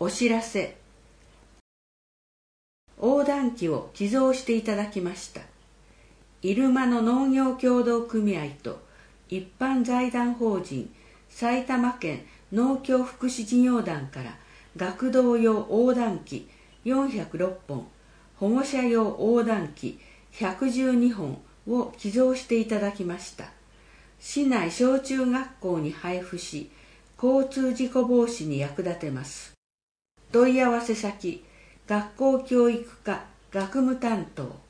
お知らせ。横断機を寄贈していただきました。入間の農業協同組合と一般財団法人埼玉県農協福祉事業団から学童用横断機406本、保護者用横断機112本を寄贈していただきました。市内小中学校に配布し、交通事故防止に役立てます。問い合わせ先、学校教育課学務担当